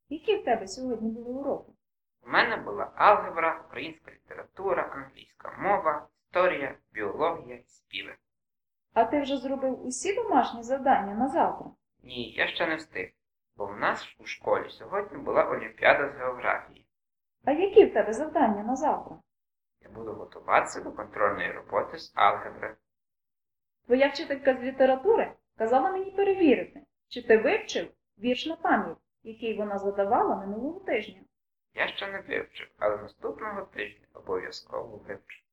Які в тебе сьогодні були уроки? У мене була алгебра, українська література, англійська мова, історія, біологія, співи. А ти вже зробив усі домашні завдання на завтра? Ні, я ще не встиг, бо в нас у школі сьогодні була олімпіада з географії. А які в тебе завдання на завтра? Я буду готуватися до контрольної роботи з алгебри. Твоя вчителька з літератури казала мені перевірити, чи ти вивчив вірш на пам'ять, який вона задавала минулого тижня. Я ще не вивчив, але наступного тижня обов'язково вивчу.